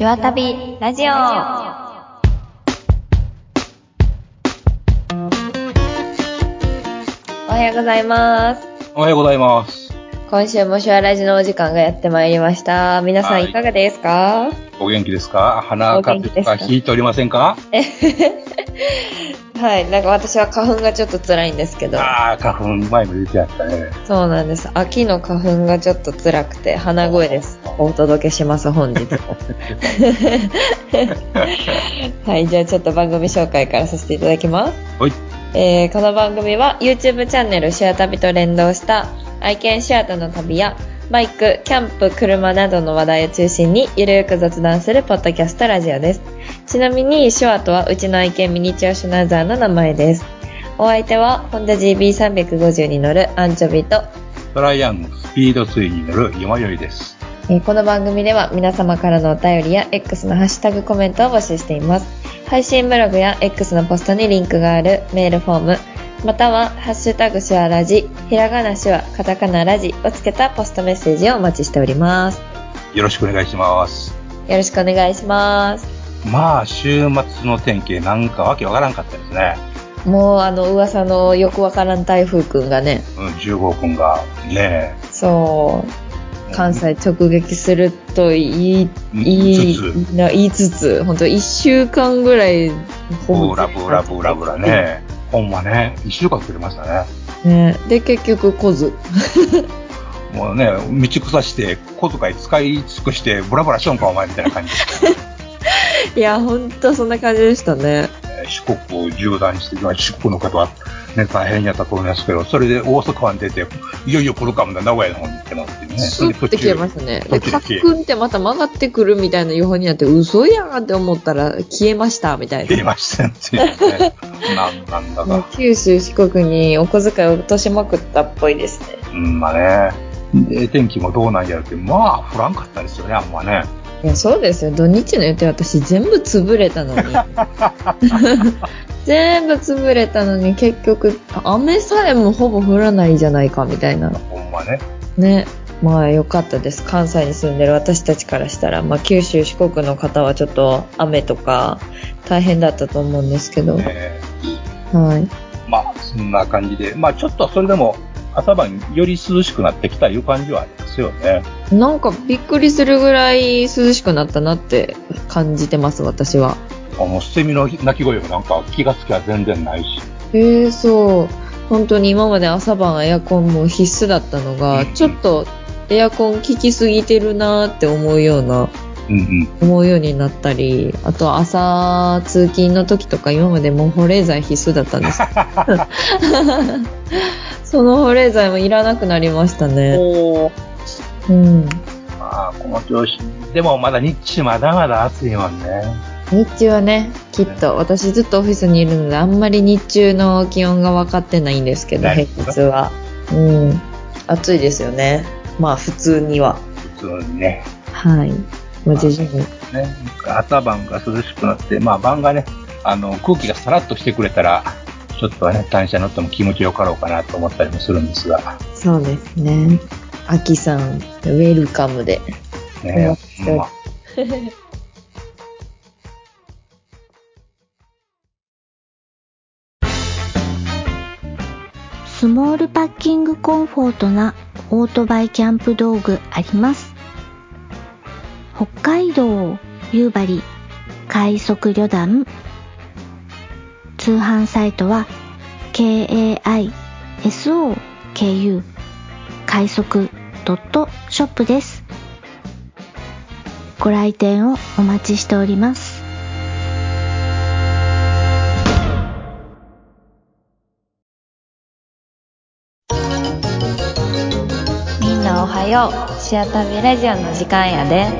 手話旅ラジオ。おはようございます。 おはようございます。 今週も手話ラジのお時間がやってまいりました。皆さんいかがですか？ お元気ですか？鼻かとか引いておりませんか？ はい、なんか私は花粉がちょっと辛いんですけど。 花粉前も言ってやったね。 そうなんです。秋の花粉がちょっと辛くて鼻声です。お届けします本日も。はい、じゃあちょっと番組紹介からさせていただきます。 はい。 この番組は YouTube チャンネルシェア旅と連動した愛犬シェアとの旅やバイク、キャンプ、車などの話題を中心にゆるく雑談するポッドキャストラジオです。ちなみにシュワとはうちの愛犬ミニチュアシュナウザーの名前です。お相手はホンダ GB350 に乗るアンチョビとトライアンスピード3に乗るよまよいです。 この番組では皆様からのお便りや X のハッシュタグコメントを募集しています。配信ブログや X のポストにリンクがあるメールフォーム、またはハッシュタグシュアラジ、ひらがなシュア、カタカナラジをつけたポストメッセージをお待ちしております。 よろしくお願いします。 よろしくお願いします。 まあ週末の天気なんかわけわからんかったですね。 もう噂のよくわからん台風くんがね、 15分がね、 そう関西直撃すると言いつつ、本当1週間ぐらいブラね。ほんまね、1週間くれましたね。で結局来ず。 もうね、道草して小遣い使い尽くしてブラブラしよんかお前みたいな感じ。 いや本当そんな感じでしたね。 四国を縦断して、四国の方はね大変やったと思いますけど、それで大阪湾出ていよいよ来るかもな名古屋の方に行ってますってね。 スッて消えましたね。でカックンってまた曲がってくるみたいな予報になって嘘やんって思ったら消えましたみたいな。 消えましたってね。なんだか。 九州四国にお小遣いを落としまくったっぽいですね。 まあね。で天気もどうなんやるってまあ降らんかったですよねあんまね。 いやそうですよ。土日の予定私全部潰れたのに全部潰れたのに結局雨さえもほぼ降らないじゃないかみたいな。 ほんまね。 ね。まあ良かったです。関西に住んでる私たちからしたら、まあ九州四国の方はちょっと雨とか大変だったと思うんですけど、はい。 まあそんな感じで、まあちょっとそれでも朝晩より涼しくなってきたいう感じはありますよね。なんかびっくりするぐらい涼しくなったなって感じてます私は。 セミの鳴き声もなんか気がつきは全然ないし。 そう。本当に今まで朝晩エアコンも必須だったのが、ちょっとエアコン効きすぎてるなって思うようになったり、あと朝通勤の時とか今までもう保冷剤必須だったんですその保冷剤もいらなくなりましたね。 まあこの調子でもまだ日中まだまだ暑いもんね。 日中はね、きっと私ずっとオフィスにいるのであんまり日中の気温が分かってないんですけど、平日は暑いですよね。まあ普通には。 普通にね。 はい。もう徐々に。 ね。朝晩が涼しくなって、まあ晩がね、空気がさらっとしてくれたら、ちょっとはね、単車乗っても気持ちよかろうかなと思ったりもするんですが。 そうですね。秋さん、ウェルカムで。 ねスモールパッキングコンフォートなオートバイキャンプ道具あります。北海道夕張快速旅団。通販サイトは KAISOKU 快速.shop です。ご来店をお待ちしております。 おはよう、シアタビラジオの時間やで。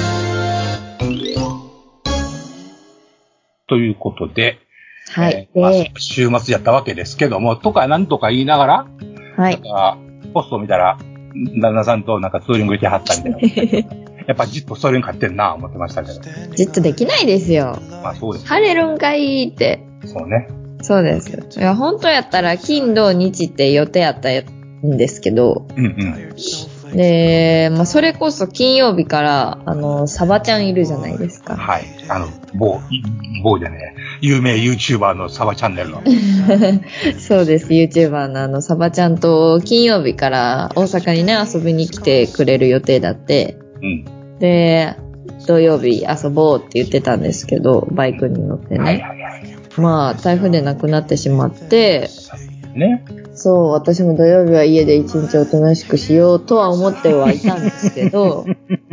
ということで、 はい。 週末やったわけですけども、とかなんとか言いながら、 はい。 ポストを見たら、旦那さんとなんかツーリング行ってはったみたいな。やっぱじっとそれに買ってんな思ってましたけど。 じっとできないですよ。 まあそうです。 晴れるんかいって。 そうね。 そうです。いや、本当やったら金土日って予定あったんですけど、 で、まあ、それこそ金曜日から、サバちゃんいるじゃないですか。 はい。某じゃねえ。有名 YouTuber のサバチャンネルの。 そうです。YouTuber のサバちゃんと金曜日から大阪にね、遊びに来てくれる予定だって。 うん。 で、土曜日遊ぼうって言ってたんですけど、バイクに乗ってね。 はいはいはい。 まあ、台風で亡くなってしまって、 ね。 そう、私も土曜日は家で一日おとなしくしようとは思ってはいたんですけど、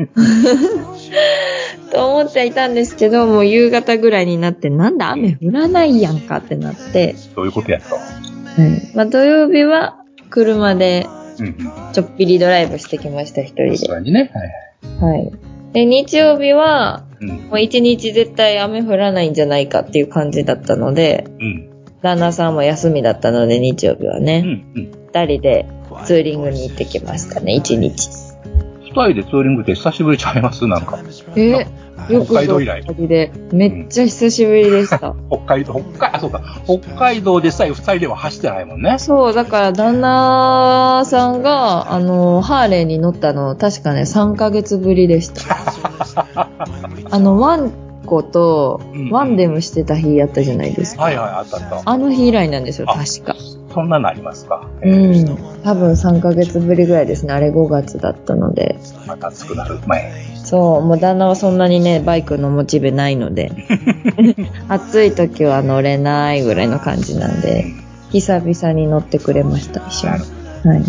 と思ってはいたんですけど、もう夕方ぐらいになって、なんだ雨降らないやんかってなって、 どういうことやと。 まあ、土曜日は車でちょっぴりドライブしてきました、一人で。 そうにね。 はい。はい。で、日曜日は、 もう一日絶対雨降らないんじゃないかっていう感じだったので、旦那さんも休みだったので、日曜日はね、二人でツーリングに行ってきましたね、一日。 二人でツーリングって久しぶりちゃいますなんか。 よく北海道以来。 めっちゃ久しぶりでした。 そうか。北海道でさえ二人では走ってないもんね。 そう、だから旦那さんが、ハーレーに乗ったの、確かね、3ヶ月ぶりでした。ワンコと、ワンデムしてた日やったじゃないですか。 はいはい、あったあった。 あの日以来なんですよ、確か。 そんなのありますか。 多分3ヶ月ぶりぐらいですね。あれ5月だったので。 また暑くなる前。 そう、もう旦那はそんなにね、バイクのモチベないので。暑い時は乗れないぐらいの感じなんで、久々に乗ってくれました、一緒に。はい。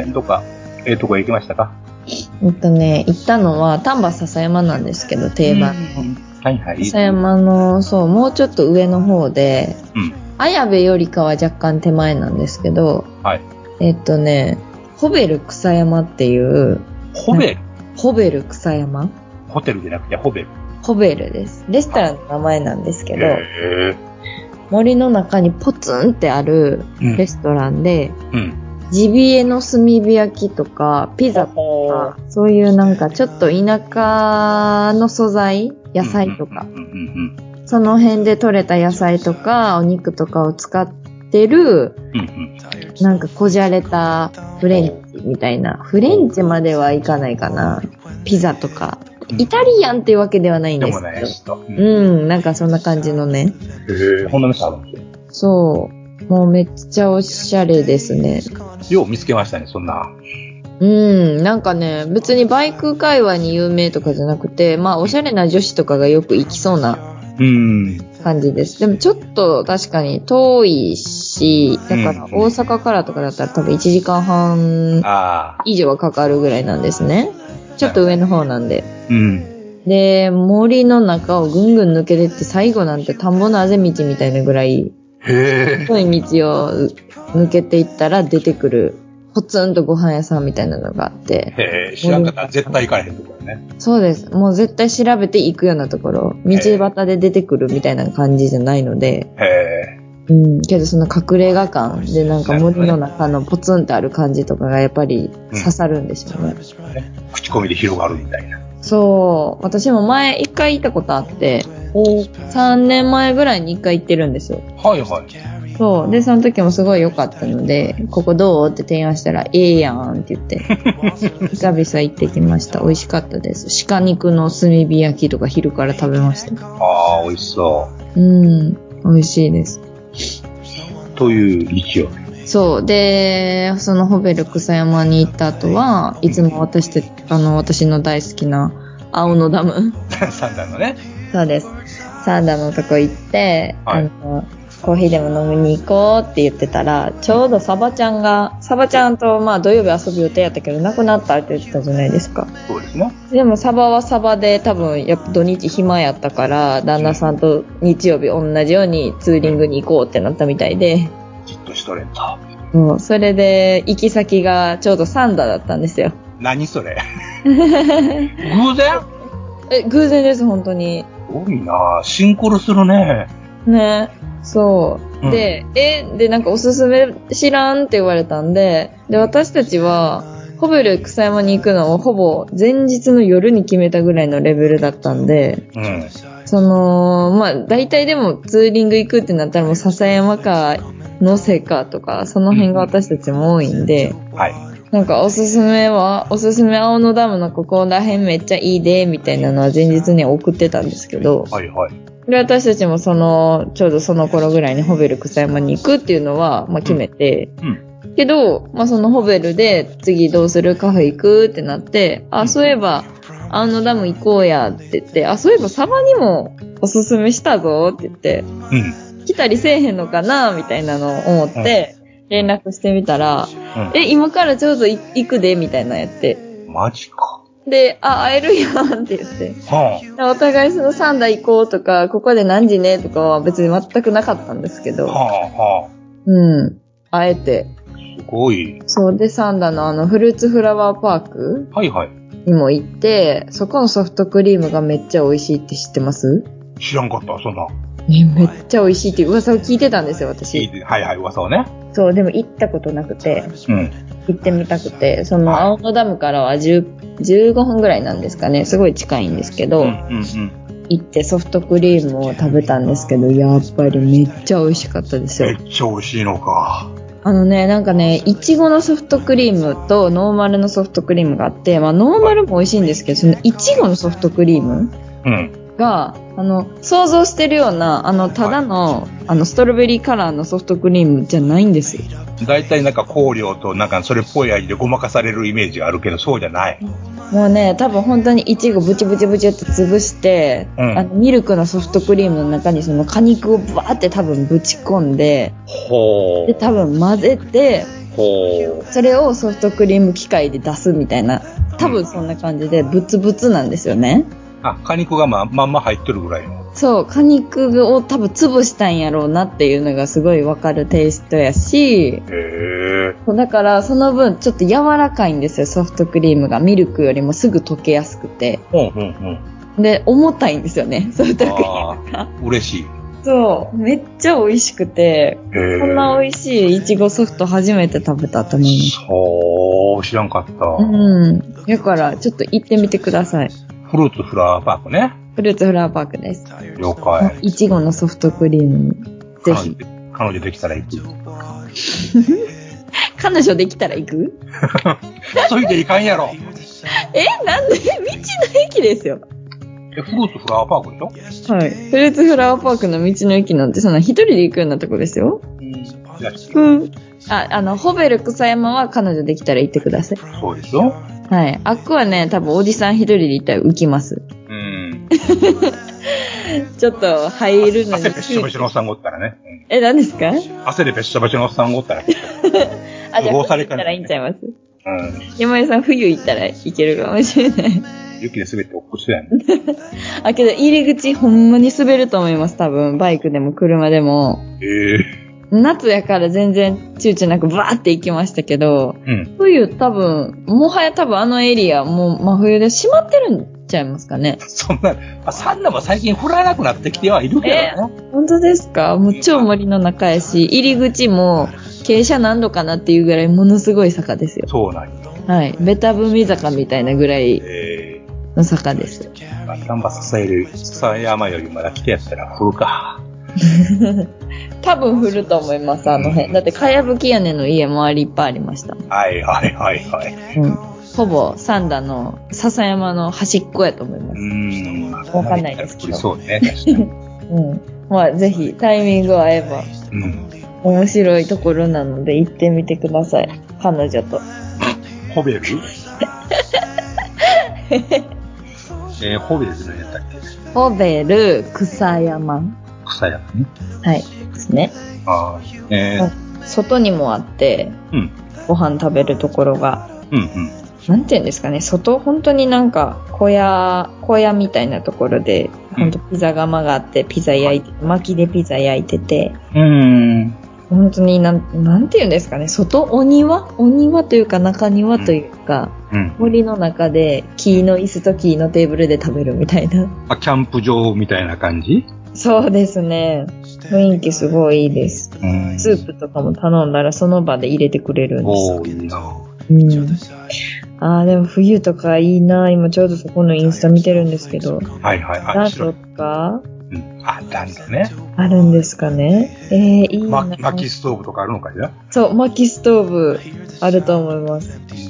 どっか、とこ行きましたか？ 行ったのは、丹波篠山なんですけど、定番の。 はいはい。 篠山の、そう、もうちょっと上の方で、綾部よりかは若干手前なんですけど、 はい。 ホベル草山っていう、 ホベル草山？ ホテルじゃなくてホベル。 ホベルです。レストランの名前なんですけど、森の中にポツンってあるレストランで、ジビエの炭火焼きとか、ピザとか、そういうなんかちょっと田舎の素材、野菜とか、その辺で採れた野菜とか、お肉とかを使ってる、なんかこじゃれたフレンチみたいな。フレンチまではいかないかな。ピザとか。イタリアンっていうわけではないんですけど。なんかそんな感じのね。 こんな店あるんですよ。 そう。もうめっちゃおしゃれですね。 よう見つけましたね、そんな。 なんかね、別にバイク界隈に有名とかじゃなくて、まあおしゃれな女子とかがよく行きそうな感じです。でもちょっと確かに遠いし、だから大阪からとかだったら多分1時間半以上はかかるぐらいなんですね。ちょっと上の方なんで。で、森の中をぐんぐん抜けてって最後なんて田んぼのあぜ道みたいなぐらい、太い道を抜けていったら出てくる、ポツンとご飯屋さんみたいなのがあって。 知らんかったら絶対行かれへんところね。 そうです。もう絶対調べて行くようなところ。道端で出てくるみたいな感じじゃないので。けどその隠れ家感でなんか森の中のポツンとある感じとかがやっぱり刺さるんですよね。 口コミで広がるみたいな。 そう。私も前一回行ったことあって、3年前ぐらいに1回行ってるんですよ。 はいはい。 そう。で、その時もすごい良かったので、ここどうって提案したら、ええやんって言って、久々行ってきました。美味しかったです。鹿肉の炭火焼きとか昼から食べました。 ああ、美味しそう。 美味しいです。 という日曜日。 そう。で、そのホベル草山に行った後は、いつも私の大好きな青野ダム。 三段のね。 そうです。三段のとこ行って、コーヒーでも飲みに行こうって言ってたら、ちょうどサバちゃんとまあ土曜日遊ぶ予定やったけど、亡くなったって言ってたじゃないですか。 そうですね。 でもサバはサバで多分やっぱ土日暇やったから、旦那さんと日曜日同じようにツーリングに行こうってなったみたいで。 じっとしとれんと。 それで行き先がちょうどサンダだったんですよ。 何それ偶然？ 偶然です、本当に。 すごいなぁ。シンクロするね。 ね。そう。で、なんかおすすめ知らんって言われたんで、私たちは、ホベル草山に行くのをほぼ前日の夜に決めたぐらいのレベルだったんで、まあ、大体でもツーリング行くってなったらもう笹山か、能勢かとか、その辺が私たちも多いんで、 なんかおすすめ青野ダムのここら辺めっちゃいいで、みたいなのは前日に送ってたんですけど、 はいはい。 で、私たちもちょうどその頃ぐらいにホベル草山に行くっていうのは、まあ決めて、けど、まあそのホベルで次どうするカフェ行くってなって、そういえば、青野ダム行こうやって言って、そういえばサバにもおすすめしたぞって言って、来たりせえへんのかなみたいなのを思って、連絡してみたら、今からちょうど行くでみたいなのやって。 マジか。 で、会えるやんって言って。お互いその3台行こうとか、ここで何時ねとかは別に全くなかったんですけど。会えて。 すごい。 そうで、サンダのフルーツフラワーパークにも行って、そこのソフトクリームがめっちゃ美味しいって知ってます？ 知らんかった、そんな。 めっちゃ美味しいっていう噂を聞いてたんですよ、私。 はいはい、噂をね。 そう、でも行ったことなくて、行ってみたくて、その青野ダムからは15分ぐらいなんですかね、すごい近いんですけど、行ってソフトクリームを食べたんですけど、やっぱりめっちゃ美味しかったですよ。 めっちゃ美味しいのか。 なんかね、いちごのソフトクリームとノーマルのソフトクリームがあって、まあノーマルも美味しいんですけど、そのいちごのソフトクリームが、想像してるような、ただの、ストロベリーカラーのソフトクリームじゃないんですよ。 だいたいなんか香料となんかそれっぽい味でごまかされるイメージがあるけど、そうじゃない。 もうね、多分本当にイチゴブチブチブチって潰して、ミルクのソフトクリームの中にその果肉をバーって多分ぶち込んで、で、多分混ぜて、それをソフトクリーム機械で出すみたいな、多分そんな感じでブツブツなんですよね。 果肉がまんま入ってるぐらいの。 そう、果肉を多分潰したんやろうなっていうのがすごいわかるテイストやし、だからその分ちょっと柔らかいんですよ、ソフトクリームが。ミルクよりもすぐ溶けやすくて。で、重たいんですよね、ソフトクリームが。 嬉しい。そう、 めっちゃ美味しくて、こんな美味しいいちごソフト初めて食べたと思います。 そう、知らんかった。 だからちょっと行ってみてください。 フルーツフラワーパークね。 フルーツフラワーパークです。 了解。 いちごのソフトクリームに。ぜひ。 彼女できたら行く。 彼女できたら行く？ 急いでいかんやろ。 なんで？道の駅ですよ。 フルーツフラワーパークでしょ？ はい。フルーツフラワーパークの道の駅なんてそんな一人で行くようなとこですよ。ホベル草山は彼女できたら行ってください。 そうでしょ？ はい。あっこはね、多分おじさん一人で行ったら浮きます。ちょっと入るのに。 汗べっしょべしょのおっさんがおったらね。 何ですか？ 汗でべっしょべしょのおっさんがおったら。 じゃあ冬行ったらいいんちゃいます？山根さん冬行ったらいけるかもしれない。 雪で滑って落っこちそうやね。 けど入り口ほんまに滑ると思います、多分。バイクでも車でも。夏やから全然躊躇なくバーって行きましたけど、冬もはや多分あのエリアもう真冬で閉まってるんちゃいますかね。 そんなも最近降らなくなってきてはいるけどね。 本当ですか？もう超森の中やし、入り口も傾斜何度かなっていうぐらいものすごい坂ですよ。 そうなんよ。 はい。ベタ踏み坂みたいなぐらいの坂です。 ガンバ笹山よりまだ来てやったら降るか。 多分降ると思います、あの辺。だってかやぶき屋根の家周りいっぱいありました。 はいはいはいはい。 ほぼ三田の笹山の端っこやと思います。わかんないですけど。 そうね、確かに。 まあぜひタイミング合えば、面白いところなので行ってみてください。彼女と。 ホベル？ホベルって何やったっけ？ ホベル草山。 草山ね。 はい。ですね。外にもあって、ご飯食べるところが、なんていうんですかね、本当になんか小屋みたいなところで、本当ピザ窯があって、薪でピザ焼いてて、本当になんていうんですかね、お庭というか中庭というか、森の中で木の椅子と木のテーブルで食べるみたいな。 キャンプ場みたいな感じ？ そうですね。雰囲気すごいいいです。スープとかも頼んだらその場で入れてくれるんです。 いいな。 でも冬とかいいな。今ちょうどそこのインスタ見てるんですけど。暖炉とか？ 暖炉ね。 あるんですかね。いいな。 薪ストーブとかあるのかしら？ そう、薪ストーブあると思います。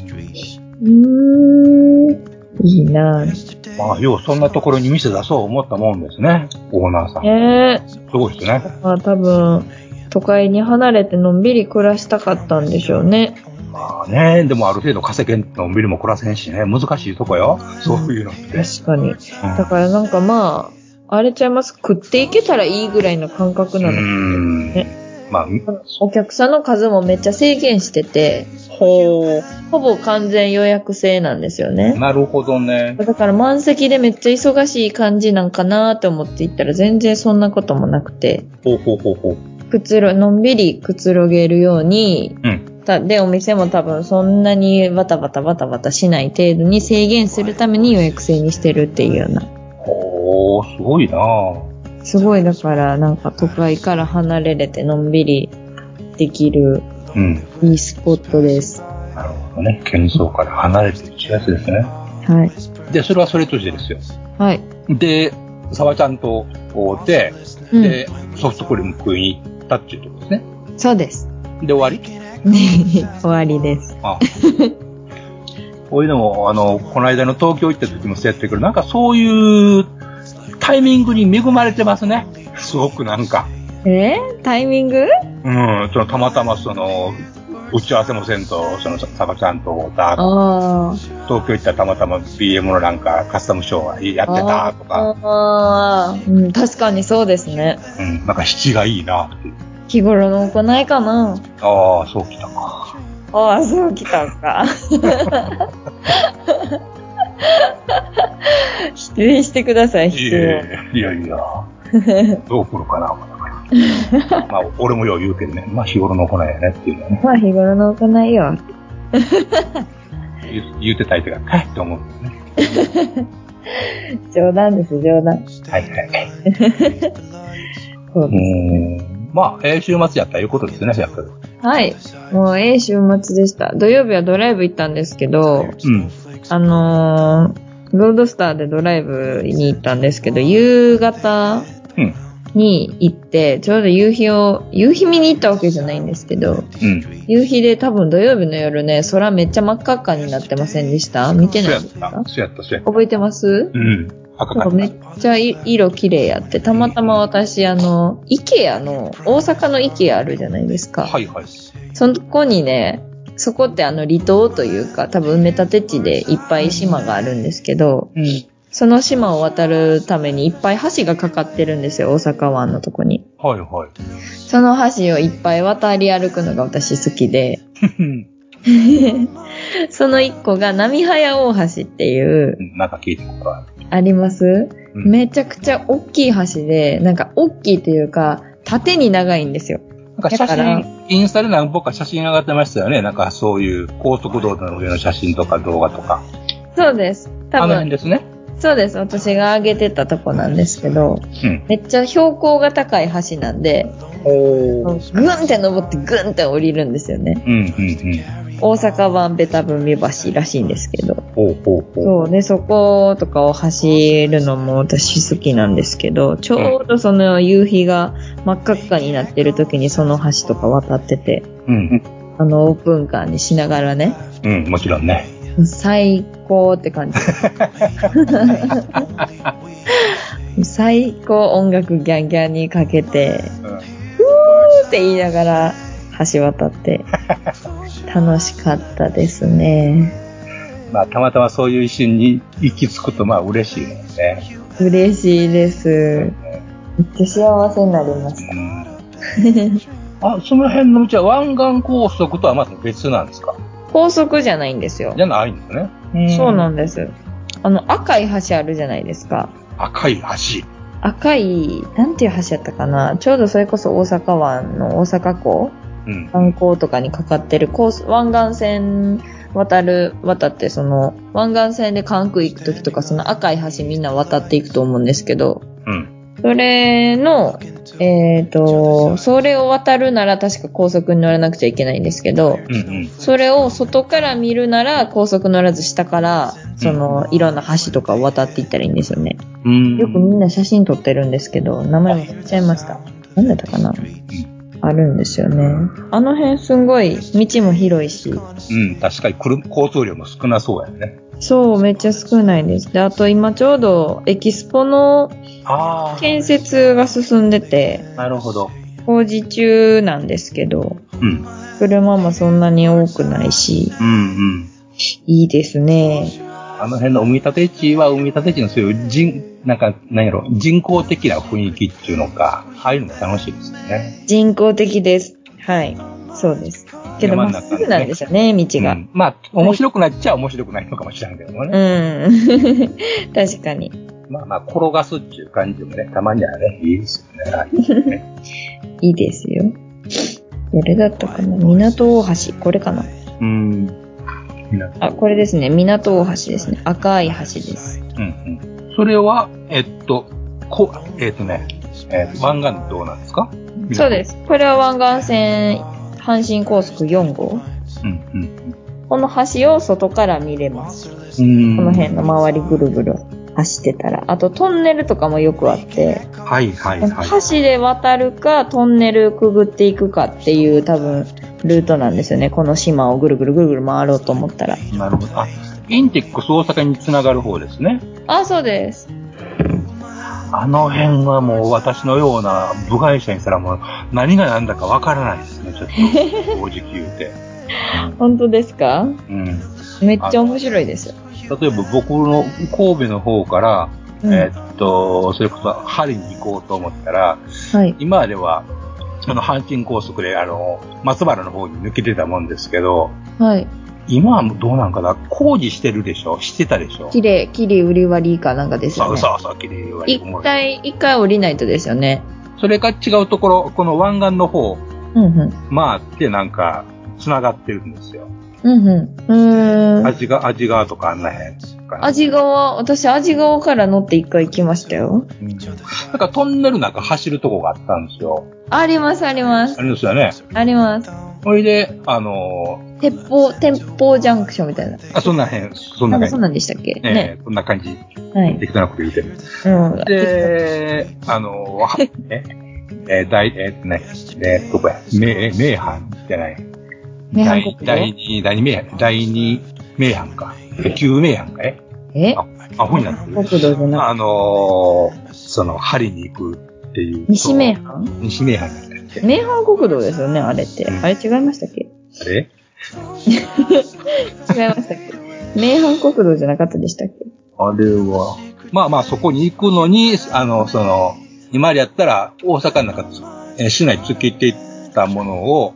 いいなぁ。 まあ、ようそんなところに店出そう思ったもんですね、オーナーさん。すごいですね。 まあ多分、都会に離れてのんびり暮らしたかったんでしょうね。 まあね、でもある程度稼げんのんびりも暮らせんしね、難しいとこよ、そういうのって。 確かに。だからなんかまあ、あれちゃいます。食っていけたらいいぐらいの感覚なの。ね。 まあ、 お客さんの数もめっちゃ制限してて、ほぼ完全予約制なんですよね。 なるほどね。 だから満席でめっちゃ忙しい感じなんかなと思って行ったら全然そんなこともなくて。のんびりくつろげるように、で、お店も多分そんなにバタバタしない程度に制限するために予約制にしてるっていうような。 すごいなぁ。 すごい、だからなんか都会から離れれてのんびりできる、いいスポットです。 なるほどね。喧騒から離れていくやつですね。 はい。 で、それはそれとしてですよ。 はい。 で、沢ちゃんと会うて、で、ソフトクリーム食いに行ったっていうところですね。 そうです。 で、終わり終わりです。 こういうのも、この間の東京行った時もそうやってくる。なんかそういうタイミングに恵まれてますね。すごくなんか。 タイミング？ たまたま打ち合わせもせんと、サバちゃんと会った東京行ったらたまたま BM のなんかカスタムショーやってたとか。 確かにそうですね。 なんか七がいいなっていう。 日頃の行いかな。 そうきたか。 そうきたか。否定してください、否定。 いや。どう来るかな。まあ、俺もよう言うけどね。まあ、日頃の行いやねっていうのはね。 まあ、日頃の行いよ。 言うてた相手が、かいって思うんですね。 冗談です、冗談。 はい。そうですね。まあ、週末やったいうことですね、やっぱり。 はい。もう週末でした。土曜日はドライブ行ったんですけど、ロードスターでドライブに行ったんですけど、夕方に行って、ちょうど夕日見に行ったわけじゃないんですけど、夕日で多分土曜日の夜ね、空めっちゃ真っ赤っかになってませんでした？見てないですか？ そうやった。 覚えてます？ 赤かった。 めっちゃ色綺麗やって、たまたま私、イケアの、大阪のイケアあるじゃないですか。 はい。 そこにね、そこって離島というか、多分埋め立て地でいっぱい島があるんですけど、その島を渡るためにいっぱい橋がかかってるんですよ、大阪湾のとこに。 はい。 その橋をいっぱい渡り歩くのが私好きで、その一個が波早大橋っていう、 なんか聞いたことあります？めちゃくちゃ大きい橋で、なんか大きいというか、縦に長いんですよ。 なんか写真、インスタで何本か写真上がってましたよね。なんかそういう高速道路の上の写真とか動画とか。 そうです。多分あの辺ですね。 そうです。私が上げてたとこなんですけど、めっちゃ標高が高い橋なんで、ぐんって登ってぐんって降りるんですよね。大阪湾ベタ踏み橋らしいんですけど。そうで、そことかを走るのも私好きなんですけど、ちょうどその夕日が真っ赤っかになってる時にその橋とか渡ってて、オープンカーにしながらね。 もちろんね。 最高って感じ。最高音楽ギャンギャンにかけて、ふーって言いながら橋渡って楽しかったですね。 まあたまたまそういう一瞬に行き着くとまあ嬉しいですね。 嬉しいです。めっちゃ幸せになりました。 その辺の道は湾岸高速とはまた別なんですか？ 高速じゃないんですよ。 じゃないんですね。 そうなんです。赤い橋あるじゃないですか。 赤い橋。 赤い、なんていう橋やったかな。ちょうどそれこそ大阪湾の大阪港、観光とかにかかってる湾岸線渡ってその湾岸線で関空行くときとかその赤い橋みんな渡っていくと思うんですけど、それのそれを渡るなら確か高速に乗らなくちゃいけないんですけど、それを外から見るなら高速乗らず下からいろんな橋とかを渡っていったらいいんですよね。よくみんな写真撮ってるんですけど、名前忘れちゃいました。何だったかな。 あるんですよね。あの辺すんごい道も広いし。 確かに交通量も少なそうやね。 そう、めっちゃ少ないです。で、あと今ちょうどエキスポの建設が進んでて。 なるほど。 工事中なんですけど、車もそんなに多くないし、いいですね。 あの辺の埋め立て地は埋め立て地のそういう人工的な雰囲気っていうのか、ああいうのも楽しいですよね。 人工的です。はい。そうです。けどまっすぐなんですよね、道が。 まあ、面白くなっちゃ面白くないのかもしれないけどもね。確かに。 まあ、転がすっていう感じもね、たまにはね、いいですよね。 いいですよ。どれだったかな、港大橋、これかな。これですね、港大橋ですね。赤い橋です。 それは、湾岸道なんですか？ そうです。これは湾岸線、阪神高速4号。この橋を外から見れます。この辺の周りぐるぐる走ってたら。あとトンネルとかもよくあって。橋で渡るか、トンネルくぐっていくかっていう多分、ルートなんですよね。この島をぐるぐるぐるぐる回ろうと思ったら。 なるほど。インテックス大阪につながる方ですね。 そうです。 あの辺はもう私のような部外者にしたらもう何が何だかわからないですね、ちょっと正直言うて。 本当ですか？めっちゃ面白いですよ。 例えば僕の神戸の方から、それこそ針に行こうと思ったら、今までは阪神高速で松原の方に抜けてたもんですけど、今はどうなんかな、工事してるでしょ？してたでしょ？きれい売り割りかなんかですよね。 そう、きれい売り割り。一回降りないとですよね。 それか違うところ、この湾岸の方、回ってなんか、繋がってるんですよ。味川とかあんな辺。 私味川から乗って一回行きましたよ。 なんかトンネルなんか走るとこがあったんですよ。 あります。ありますよね。あります。 それで、 鉄砲ジャンクションみたいな。 そんな感じ。そんなんでしたっけ？ね。 こんな感じ。適当なこと言うてる。で、どこや？名阪じゃない。第二名阪か。旧名阪かアホになってる。 国道じゃなく針に行くっていう。 西名阪だったっけ？ 名阪国道ですよね、あれって。あれ違いましたっけ？ あれ違いましたっけ？名阪国道じゃなかったでしたっけ？ あれは。まあそこに行くのに、今までやったら大阪の中、市内突きっていったものを、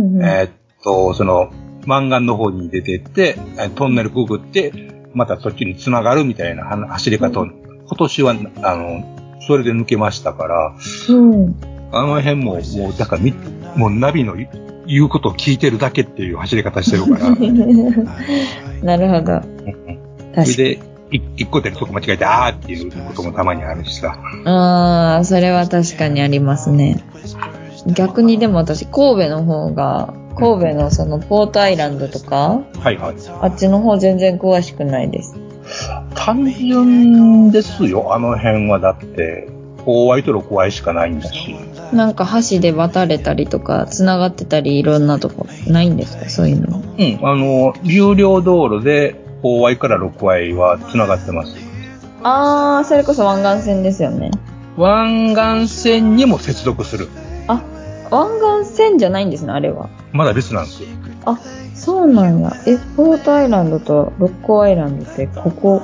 湾岸の方に出てって、トンネルくぐって、またそっちに繋がるみたいな走り方を、今年は、それで抜けましたから、あの辺も、だからもうナビの言うことを聞いてるだけっていう走り方してるから。 なるほど。 それで、一個でそこ間違えて、っていうこともたまにあるしさ。 それは確かにありますね。逆にでも私、神戸のポートアイランドとか、あっちの方全然詳しくないです。 単純ですよ、あの辺は。だって、大合と6合しかないんだし。 なんか橋で渡れたりとか、繋がってたり、いろんなとこ、ないんですか、そういうの？ 有料道路で、大合から6合は繋がってます。 それこそ湾岸線ですよね。 湾岸線にも接続する。 湾岸線じゃないんですね、あれは。 まだ別なんですよ。 そうなんや。ポートアイランドと六甲アイランドって、ここ、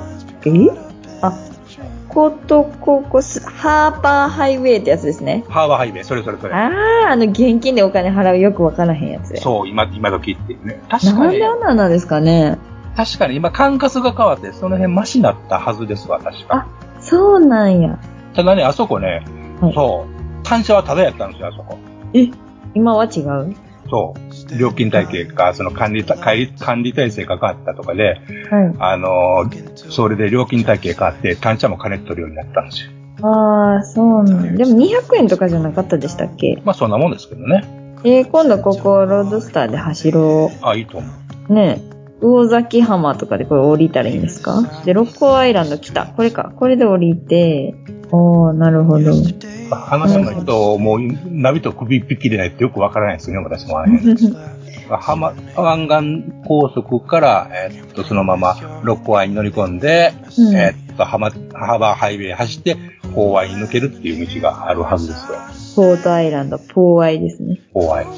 ここ、ハーバーハイウェイってやつですね。 ハーバーハイウェイ、それ。 現金でお金払うよくわからへんやつ。 そう、今時っていうね。確かに。 なんであんなんですかね。 確かに今管轄が変わって、その辺マシになったはずですわ、確か。 そうなんや。 ただね、あそこね、そう、単車はタダやったんですよ、あそこ。 今は違う？ そう。料金体系か、管理体制が変わったとかで、それで料金体系変わって、単車も金取るようになったんですよ。 そうなんでも200円とかじゃなかったでしたっけ？ そんなもんですけどね。 今度ここ、ロードスターで走ろう。いいと思う。ねえ。魚崎浜とかでこれ降りたらいいんですか？で、六甲アイランド来た。これか。これで降りて、なるほど。 あの辺の人、もう、ナビと首一匹でないってよくわからないですよね、私も。湾岸高速から、そのまま、六甲湾に乗り込んで、ハーバーハイウェイ走って、ポーワイに抜けるっていう道があるはずですよ。 ポートアイランド、ポーワイですね。 ポーワイ。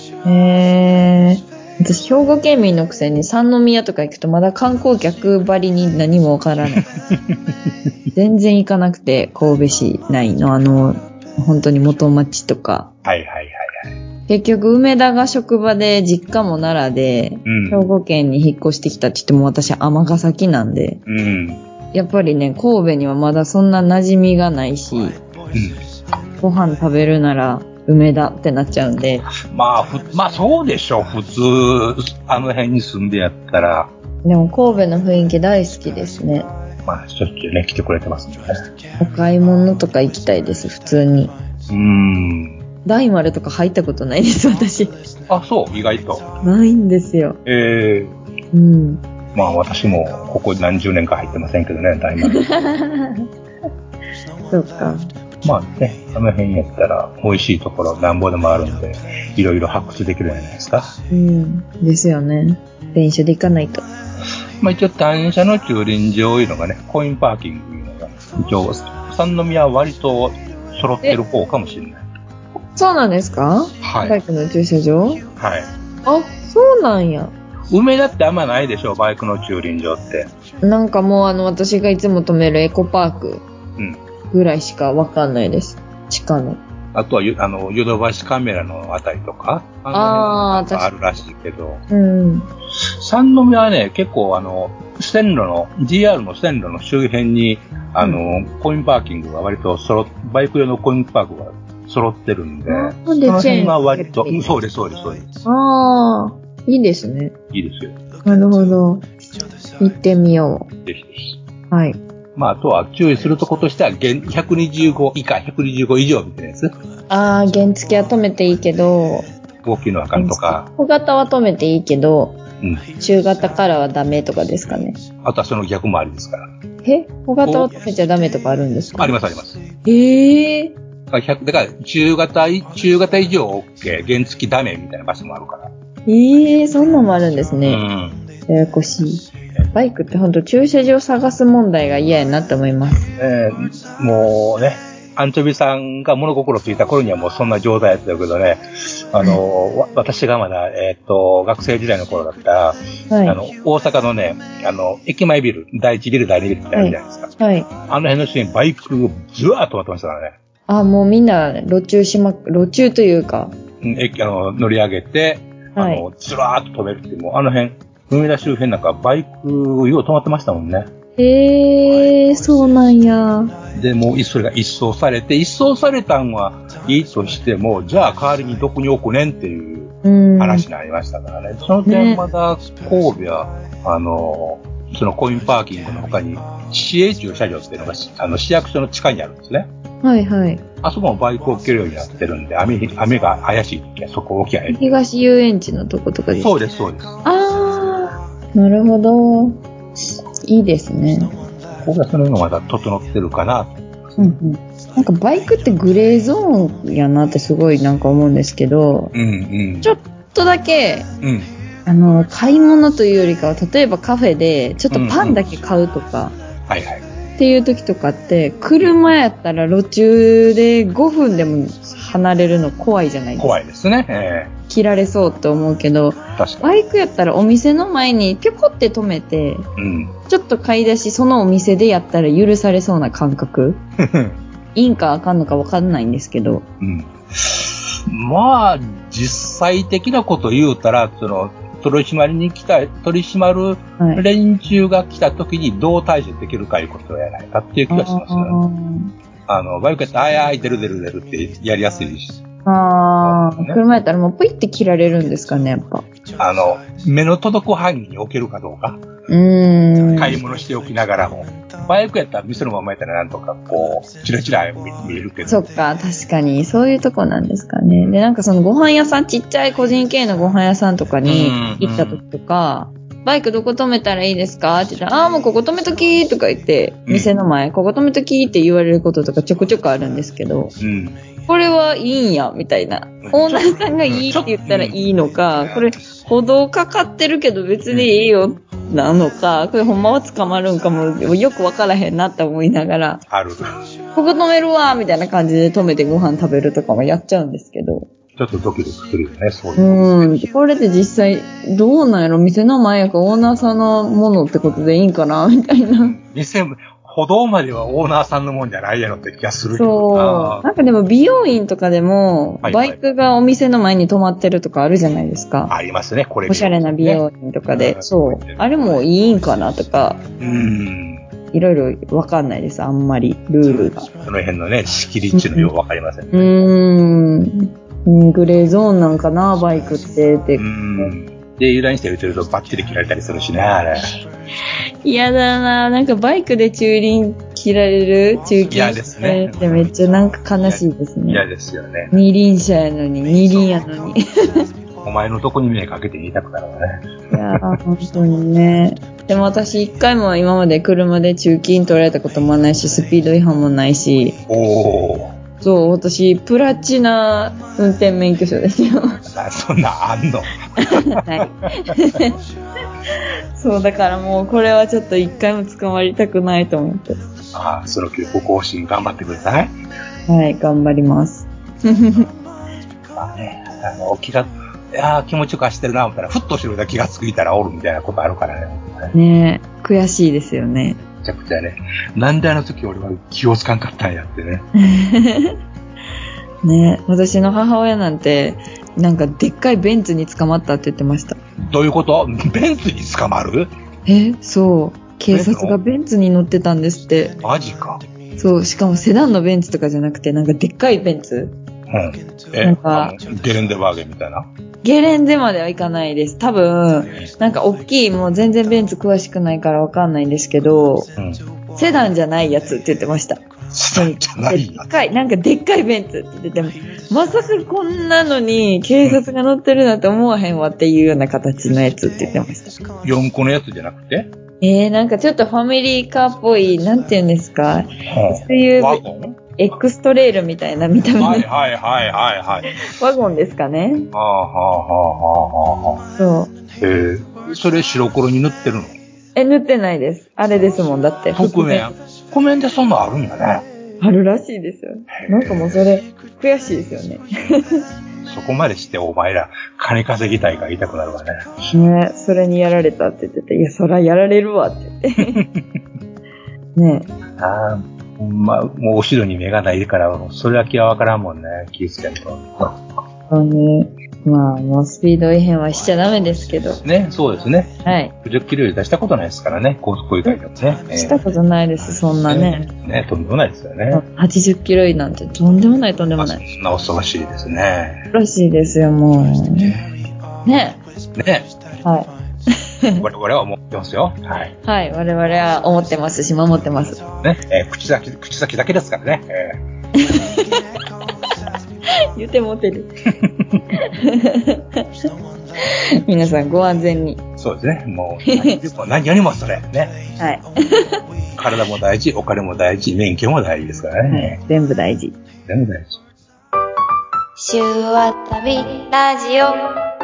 私、兵庫県民のくせに三宮とか行くとまだ観光客ばりに何もわからない。全然行かなくて、神戸市内の本当に元町とか。 はいはいはいはい。 結局、梅田が職場で、実家も奈良で、兵庫県に引っ越してきたって言っても私、尼崎なんで、やっぱりね、神戸にはまだそんな馴染みがないし、ご飯食べるなら、梅田ってなっちゃうんで。 まあそうでしょ、普通、あの辺に住んでやったら。 でも神戸の雰囲気大好きですね。 まあ、しょっちゅうね、来てくれてますもんね。 お買い物とか行きたいです、普通に。大丸とか入ったことないです、私。 あ、そう、意外と。 ないんですよ。 まあ私も、ここ何十年か入ってませんけどね、大丸。 そうか。 まあね、あの辺やったら、美味しいところなんぼでもあるんで、いろいろ発掘できるじゃないですか。 ですよね。電車で行かないと。 まあ一応単車の駐輪場いうのがね、コインパーキングいうのが、一応、三宮は割と揃ってる方かもしれない。 そうなんですか？ はい。 バイクの駐車場？はい。あ、そうなんや。 梅田ってあんまないでしょ、バイクの駐輪場って。 なんかもう私がいつも止めるエコパークぐらいしかわかんないです。地下の。あとは、ヨドバシカメラのあたりとか、あるらしいけど。三宮はね、結構JR の線路の周辺に、コインパーキングが割とバイク用のコインパークが揃ってるんで、その辺が割と、そうです。 ああ、いいですね。 いいですよ。 なるほど。行ってみよう。 ぜひぜひ。 はい。 まあ、あとは注意するとことしては、125以下、125以上みたいなやつ。 原付は止めていいけど、 大きいのはあかんとか。 小型は止めていいけど、中型からはダメとかですかね。 あとはその逆もありですから。 小型は止めちゃダメとかあるんですか？ あります。だから中型以上 OK、原付ダメみたいな場所もあるから。 そんなのもあるんですね。ややこしい。バイクってほんと駐車場探す問題が嫌やなって思います。 もうね、アンチョビさんが物心ついた頃にはもうそんな状態だったけどね、私がまだ、学生時代の頃だったら、大阪のね、駅前ビル、第1ビル、第2ビルってあるじゃないですか。あの辺の人にバイクをずわーっと止まってましたからね。もうみんな路中というか。 乗り上げて、ずらーっと止めるっていう、もうあの辺、梅田周辺なんかバイクよう止まってましたもんね。 そうなんや。 で、もうそれが一掃されたんはいいとしても、じゃあ代わりにどこに置くねんっていう話になりましたからね。その点まだ神戸は、そのコインパーキングの他に市営駐車場っていうのが市役所の地下にあるんですね。あそこもバイクを置けるようになってるんで、雨が怪しい時はそこを置きゃいい。 東遊園地のとことかですか？ そうです。 なるほど。いいですね。 僕はそののまだ整ってるかな。 なんかバイクってグレーゾーンやなってすごいなんか思うんですけど、ちょっとだけ、買い物というよりかは、例えばカフェでちょっとパンだけ買うとか、っていう時とかって、車やったら路中で5分でも離れるの怖いじゃないですか。 怖いですね。 切られそうって思うけど、バイクやったらお店の前にピョコって止めて、ちょっと買い出しそのお店でやったら許されそうな感覚いいんかあかんのか分かんないんですけど、 まあ実際的なこと言うたら、その取り締まる連中が来た時にどう対処できるかいうことやないかっていう気がしますよね。バイクやったら出るってやりやすいし。 車やったらもうプイって切られるんですかね、やっぱ。 目の届く範囲に置けるかどうか。買い物しておきながらも。バイクやったら店のままやったらなんとかこう、チラチラ見えるけど。 そっか、確かに。そういうとこなんですかね。で、なんかそのご飯屋さん、ちっちゃい個人系のご飯屋さんとかに行った時とか、 バイクどこ止めたらいいですかって言ったら、もうここ止めときとか言って、店の前、ここ止めときって言われることとかちょこちょこあるんですけど、これはいいんや、みたいな。オーナーさんがいいって言ったらいいのか、これ歩道かかってるけど別にいいよ、なのか、これほんまは捕まるんかもよくわからへんなって思いながら、ここ止めるわ、みたいな感じで止めてご飯食べるとかもやっちゃうんですけど。 ちょっとドキドキするよね、そういう。 これって実際どうなんやろ、店の前やからオーナーさんのものってことでいいんかなみたいな。 歩道まではオーナーさんのもんじゃないやろって気がするけどな。なんかでも美容院とかでも、バイクがお店の前に止まってるとかあるじゃないですか。 ありますね、これ、 おしゃれな美容院とかで。そう。あれもいいんかなとか。いろいろわかんないです、あんまり、ルールが。 その辺のね、仕切りっていうのよくわかりませんね。 グレーゾーンなんかな、バイクって。 で、油断して言ってるとバッチリ切られたりするしね、あれ。 嫌だな、なんかバイクで駐輪切られる中継嫌ですね。 ってめっちゃなんか悲しいですね。 嫌ですよね。 二輪車やのに、二輪やのに。 お前のとこに目かけて言いたくなるわね。 いやー、本当にね。でも私一回も今まで車で駐禁取られたこともないし、スピード違反もないし。そう、私、プラチナ運転免許証ですよ。 そんなあんのはい。そう、だからもうこれはちょっと一回も捕まりたくないと思って。 その記録更新頑張ってください。 はい、頑張ります。 まあね、気持ちよく走ってるな、思ったら、ふっと後ろで気がついたらおるみたいなことあるからね。 ねえ、悔しいですよね。 めちゃくちゃね。なんであの時俺は気をつかんかったんやってね。 ねえ、私の母親なんて、なんかでっかいベンツに捕まったって言ってました。 どういうこと？ベンツに捕まる？ そう。警察がベンツに乗ってたんですって。 マジか。 そう、しかもセダンのベンツとかじゃなくて、なんかでっかいベンツ。 なんかゲレンデワーゲンみたいな？ ゲレンデまではいかないです。多分、なんか大きい、もう全然ベンツ詳しくないからわかんないんですけど、セダンじゃないやつって言ってました。 セダンじゃないやつ？ なんかでっかいベンツって言っても、まさかこんなのに警察が乗ってるなんて思わへんわっていうような形のやつって言ってました。 4個のやつじゃなくて？ なんかちょっとファミリーカーっぽい、なんて言うんですか？そういうワゴン？ エクストレールみたいな見た目の。 はい。 ワゴンですかね？そう。 それ白黒に塗ってるの？ 塗ってないです。あれですもん、だって。 覆面でそんなあるんだね。 あるらしいですよ。なんかもうそれ、悔しいですよね。 そこまでしてお前ら、金稼ぎたいから言いたくなるわね。 ね、それにやられたって言ってて、いや、そらやられるわって言って。ねもう後ろに目がないから、それだけはわからんもんね、気ぃつけると。 まあ、もうスピード違反はしちゃダメですけど。 ね、そうですね。 はい。 50キロより出したことないですからね、高速以外でもね。 したことないです、そんなね。 ね、とんでもないですよね。 80キロいなんてとんでもない。そんな恐ろしいですね。 恐ろしいですよ、もう。ね。はい。 我々は思ってますよ。はい。 はい、我々は思ってますし、守ってます。 ね、口先だけですからね。 言ってもてる。皆さんご安全に。 そうですね。もう何よりもそれね。 はい。 体も大事、お金も大事、免許も大事ですからね。 はい、全部大事。 全部大事。 週わたびラジオ。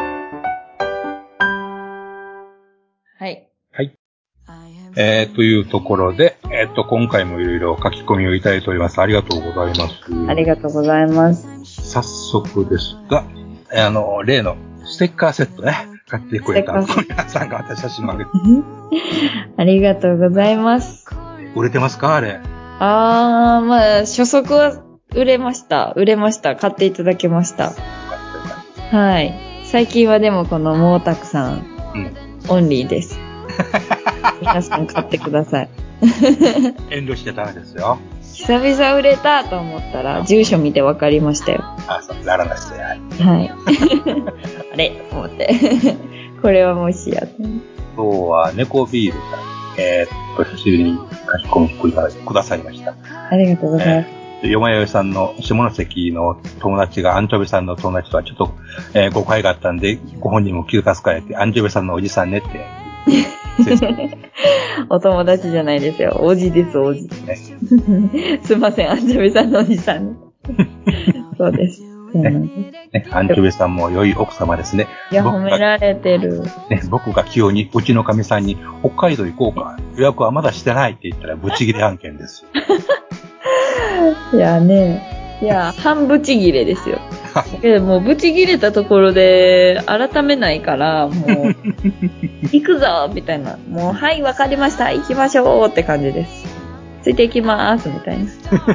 はい。 はい。というところで、今回もいろいろ書き込みをいただいております。ありがとうございます。 ありがとうございます。 早速ですが、例のステッカーセットね、買ってくれた小宮さんが写真をあげて。 ありがとうございます。 売れてますかあれ？ まあ、初速は売れました。買っていただけました。はい。最近はでもこの毛沢さん、オンリーです。皆さん買ってください。 遠慮してダメですよ。 久々売れたと思ったら、住所見て分かりましたよ。 そう、ならないですね。 はい。あれと思って。これはもしやと。 今日は猫ビールが、久しぶりに書き込みくださいました。 ありがとうございます。 よまよいさんの下関の友達がアンチョビさんの友達とはちょっと、誤解があったんで、ご本人も気づかすかれて、アンチョビさんのおじさんねって。 お友達じゃないですよ。おじです、おじ。すいません、アンチョビさんのおじさん。そうです。 アンチョビさんも良い奥様ですね。 いや、褒められてる。 僕が起用に、うちのかみさんに、北海道行こうか、予約はまだしてないって言ったら、ブチギレ案件ですよ。 いやね、いや、半ブチギレですよ。もうブチギレたところで、改めないから、もう、行くぞみたいな。もう、はい、わかりました、行きましょうって感じです。ついていきまーす、みたいな。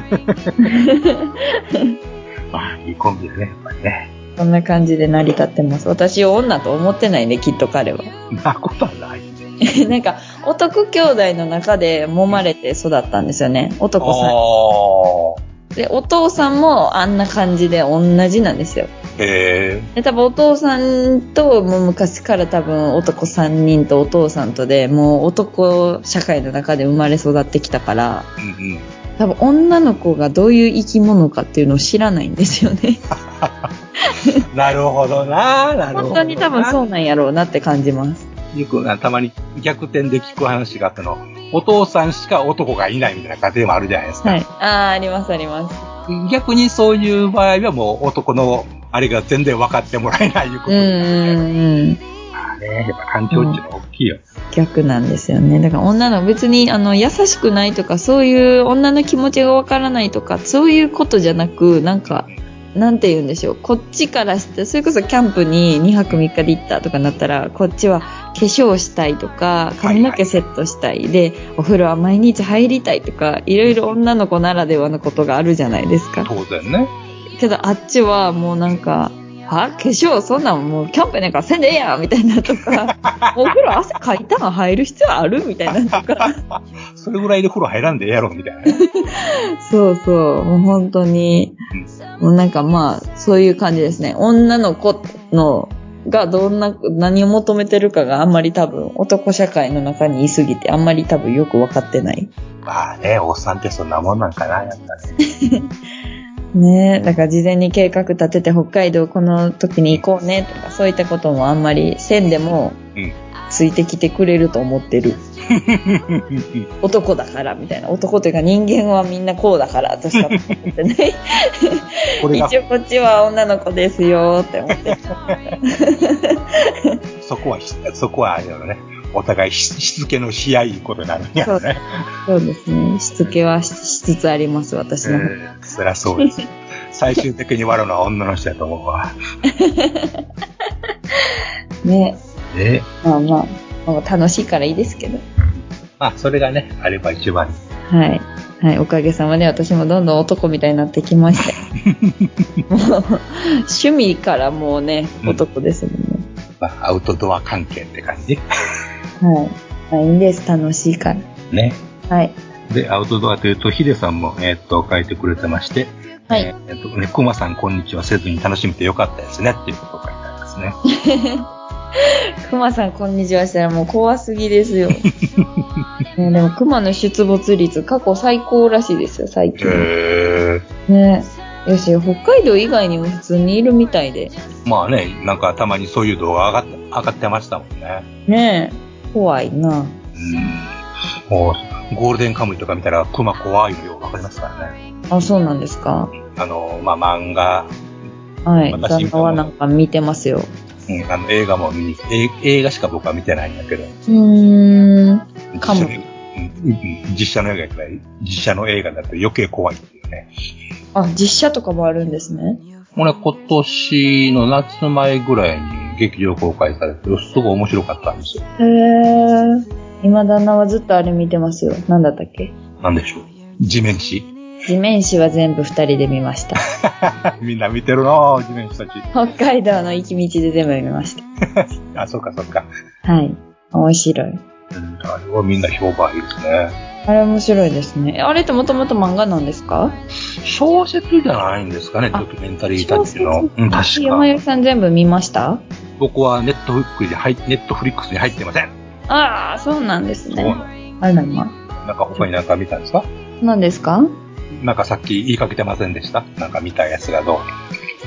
いいコンビだね、やっぱりね。 そんな感じで成り立ってます。私を女と思ってないね、きっと彼は。 なことはない。 なんか、男兄弟の中で揉まれて育ったんですよね。男さん。で、お父さんもあんな感じで同じなんですよ。で、多分お父さんともう昔から多分男3人とお父さんとでもう男社会の中で生まれ育ってきたから、多分女の子がどういう生き物かっていうのを知らないんですよね。 なるほどな、なるほど。 本当に多分そうなんやろうなって感じます。 よくたまに逆転で聞く話があったの、お父さんしか男がいないみたいな家庭もあるじゃないですか。 はい。ありますあります。 逆にそういう場合はもう男のあれが全然分かってもらえないいうことですね。やっぱ環境っていうのは大きいよ。 逆なんですよね。だから女の別に優しくないとかそういう女の気持ちが分からないとかそういうことじゃなく、なんかなんて言うんでしょう。こっちからして、それこそキャンプに2泊3日で行ったとかなったら、こっちは化粧したいとか、髪の毛セットしたいで、お風呂は毎日入りたいとか、いろいろ女の子ならではのことがあるじゃないですか。 当然ね。 けどあっちはもうなんか、化粧そんなんもうキャンプなんかせんでええやんみたいなとか、お風呂汗かいたん入る必要あるみたいなとか。 それぐらいで風呂入らんでええやろみたいな。 そうそう、もう本当に、もうなんかまあそういう感じですね。女の子のが何を求めてるかがあんまり多分男社会の中にいすぎてあんまり多分よく分かってない。 まあね、おっさんってそんなもんなんかな、やっぱり。 ねえ、だから事前に計画立てて北海道この時に行こうねとかそういったこともあんまりせんでもついてきてくれると思ってる。男だからみたいな。男というか人間はみんなこうだからとしか思ってない。一応こっちは女の子ですよって思ってる。 そこはあれだよね。お互いしつけのし合いことになるんやね。 そうですね。しつけはしつつあります、私の。 そりゃそうです。最終的に悪のは女の人だと思うわ。 ね。まあまあ、楽しいからいいですけど。 まあ、それがね、あれば一番。 はい。はい、おかげさまで私もどんどん男みたいになってきました。もう、趣味からもうね、男ですもんね。 まあ、アウトドア関係って感じ。 はい。まあ、いいんです。楽しいから。 ね。 はい。 で、アウトドアというと、ヒデさんも、書いてくれてまして、 はい。 クマさんこんにちはせずに楽しめてよかったですね、っていうことを書いてありますね。 クマさんこんにちはしたらもう怖すぎですよ。ね、でもクマの出没率過去最高らしいですよ、最近。ね。よし、北海道以外にも普通にいるみたいで。 まあね、なんかたまにそういう動画上がってましたもんね。 ねえ、怖いな。 もう、ゴールデンカムイとか見たらクマ怖いのようわかりますからね。 あ、そうなんですか。 まあ漫画。 はい。旦那はなんか見てますよ。 映画も映画しか僕は見てないんだけど。 かも。 実写の映画だと余計怖いっていうね。 あ、実写とかもあるんですね。 もうね、今年の夏前ぐらいに劇場公開されて、すごい面白かったんですよ。 今旦那はずっとあれ見てますよ。なんだったっけ？ なんでしょう。地面師は全部二人で見ました。 みんな見てるなぁ、地面師たち。 北海道の行き道で全部見ました。 あ、そっかそっか。 はい。面白い。 あれはみんな評判いいですね。 あれ面白いですね。あれってもともと漫画なんですか？ 小説じゃないんですかね、ドキュメンタリータッチの。確か。 山よさん全部見ました？ 僕はネットフリックスに入ってません。 ああ、そうなんですね。あらま。 なんか他になんか見たんですか？ 何ですか？ なんかさっき言いかけてませんでした？なんか見たやつがどう？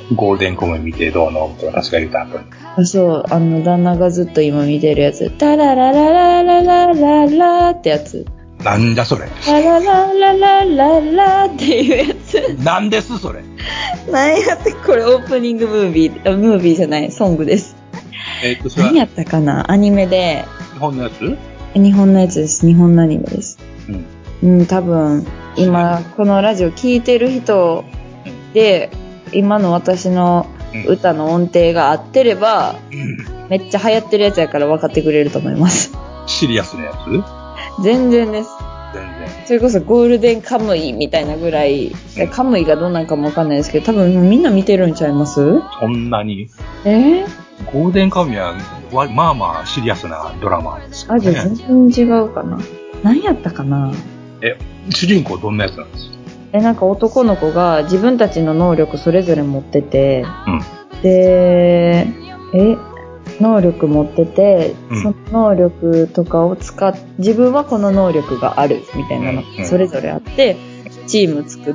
ゴールデンコム見てどうのって私が言った後に。 あ、そう、旦那がずっと今見てるやつ。タララララララララってやつ。 なんだそれ。 ラララララララっていうやつ。 なんですそれ。 何やって、これオープニングムービーじゃない、ソングです。それ何やったかな、アニメで。 日本のやつ？ 日本のやつです。日本のアニメです。多分、今、このラジオ聞いてる人で、今の私の歌の音程が合ってれば、めっちゃ流行ってるやつやから分かってくれると思います。 シリアスなやつ？全然です。 全然。 それこそゴールデンカムイみたいなぐらい、カムイがどんなんかも分かんないですけど、多分みんな見てるんちゃいます？ そんなに。 ゴールデンカムイは、まあまあシリアスなドラマですよね。 じゃあ全然違うかな。何やったかな。 主人公どんなやつなんですか？ なんか男の子が自分たちの能力それぞれ持ってて、で、能力持ってて、その能力とかを自分はこの能力があるみたいなのがそれぞれあって、チーム作って、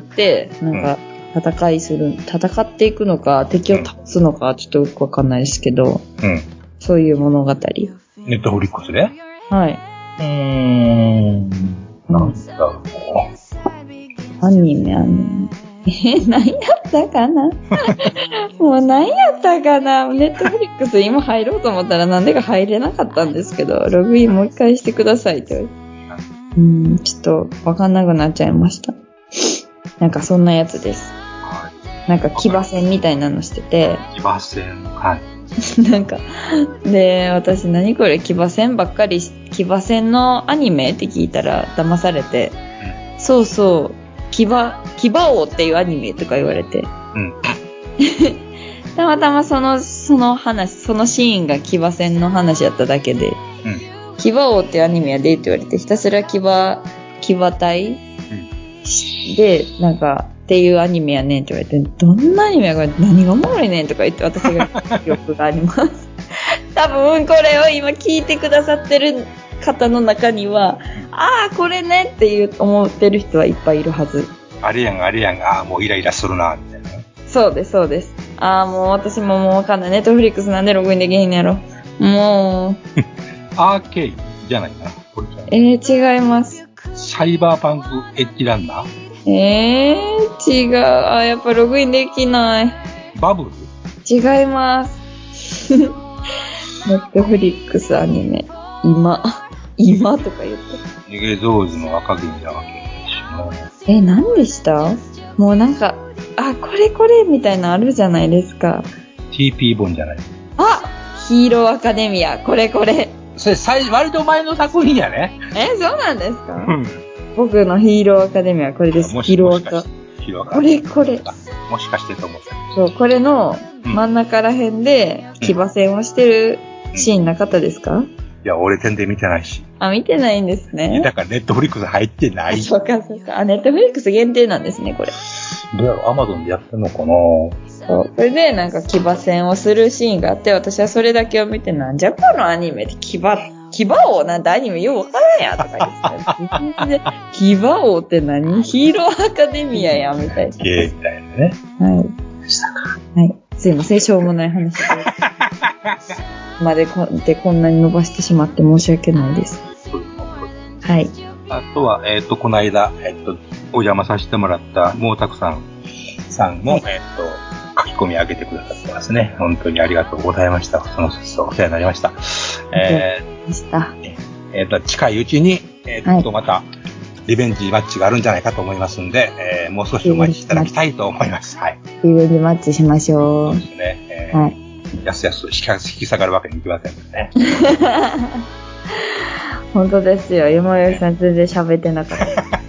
なんか戦っていくのか、敵を倒すのか、ちょっとよくわかんないですけど、そういう物語。 ネットフリックスで？ はい。 なんだろう。 アニメ。何やったかなもう何やったかな。ネットフリックス今入ろうと思ったらなんでか入れなかったんですけど、ログインもう一回してくださいって言われて。ちょっとわかんなくなっちゃいました。なんかそんなやつです。なんか騎馬戦みたいなのしてて。 騎馬戦、はい。 なんか、で、私何これ騎馬戦ばっかり、騎馬戦のアニメって聞いたら騙されて、そうそう、騎馬王っていうアニメとか言われて。たまたまその話、そのシーンが騎馬戦の話やっただけで、騎馬王っていうアニメやでって言われて、ひたすら騎馬隊、で、なんか、っていうアニメやねんって言われて、どんなアニメやから何がおもろいねんとか言って私が記憶があります。多分これを今聞いてくださってる方の中には、ああ、これねって思ってる人はいっぱいいるはず。 あれやん、ああ、もうイライラするな、みたいな。 そうです、そうです。ああ、もう私ももうわかんない。ネットフリックスなんでログインできへんのやろ。もう。 アーケードじゃないな。これ違います。 サイバーパンクエッジランナー？ 違う。やっぱログインできない。 バブル？ 違います。ネットフリックスアニメ。今とか言って。 逃げ上手の赤組なわけでしょ。 何でした？もうなんか、これみたいなのあるじゃないですか。 TP 本じゃない。 ヒーローアカデミア。これ。 それ割と前の作品やね。 そうなんですか？僕のヒーローアカデミアはこれです。ヒーローアカ。これ。 もしかしてと思った。 そう、これの真ん中ら辺で騎馬戦をしてるシーンなかったですか？ いや、俺全然見てないし。 見てないんですね。 だからネットフリックス入ってない。 そうか。ネットフリックス限定なんですね、これ。 どうやろう、アマゾンでやってんのかな？ そう。それでなんか騎馬戦をするシーンがあって、私はそれだけを見て、なんじゃこのアニメで騎馬王なんてアニメようわからんやとか言って。騎馬王って何？ヒーローアカデミアやみたいな。 みたいなね。 はい。 したか。 はい。すいません、しょうもない話で。こんなに伸ばしてしまって申し訳ないです。はい。 あとは、この間、お邪魔させてもらった毛沢さんも、書き込み上げてくださってますね。本当にありがとうございました。その説お世話になりました。近いうちに、また、リベンジマッチがあるんじゃないかと思いますんで、もう少しお待ちいただきたいと思います。はい。 リベンジマッチしましょう。 そうですね。 はい。 やすやす引き下がるわけにいきませんのでね。 本当ですよ。山よさん全然喋ってなかった。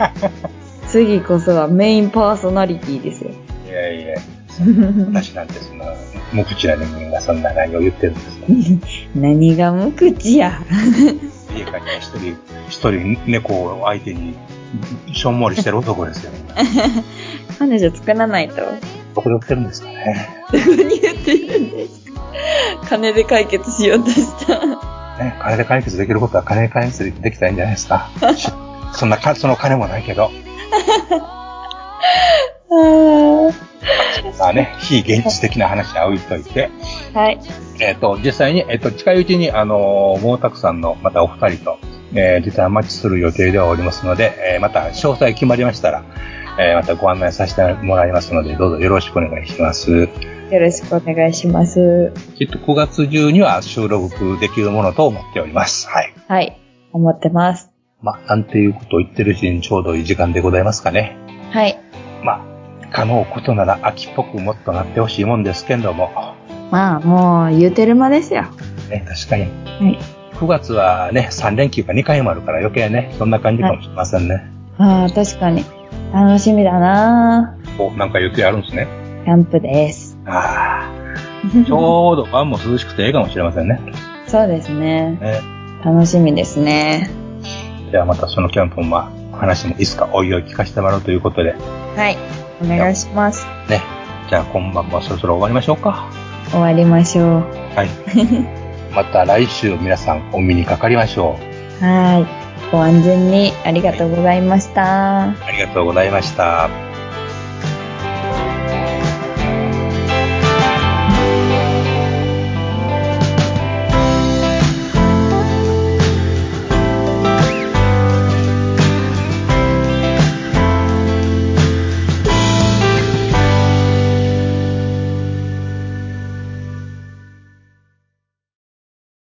次こそはメインパーソナリティですよ。 いや。私なんてその、無口な人間がそんな何を言ってるんですか？ 何が無口や。 家帰って一人猫を相手にしょんもりしてる男ですよ。 彼女作らないと。 どこで売ってるんですかね。 どこに売ってるんですか？金で解決しようとした。 ね、金で解決できることは金で解決できたらいいんじゃないですか。その金もないけど。 まあね、非現実的な話は置いといて。 はい。 実際に、近いうちに、もうたくさんの、またお二人と、実はマッチする予定ではおりますので、また詳細決まりましたら、またご案内させてもらいますので、どうぞよろしくお願いします。 よろしくお願いします。 きっと9月中には収録できるものと思っております。はい。 はい。思ってます。 まあ、なんていうことを言ってるうちにちょうどいい時間でございますかね。 はい。 まあ、可能ことなら秋っぽくもっとなってほしいもんですけれども。 まあ、もう言うてる間ですよ。 ね、確かに。 はい。 9月はね、3連休が2回もあるから余計ね、そんな感じかもしれませんね。 ああ、確かに。楽しみだなぁ。なんか予定あるんですね。 キャンプです。 ああ。ちょうど晩も涼しくていいかもしれませんね。 そうですね。楽しみですね。 じゃあまたそのキャンプも話もいつかおいおい聞かせてもらうということで。 はい。お願いします。 ね。じゃあ今晩もそろそろ終わりましょうか。 終わりましょう。 はい。また来週皆さんお見にかかりましょう。 はい。ご安全にありがとうございました。 ありがとうございました。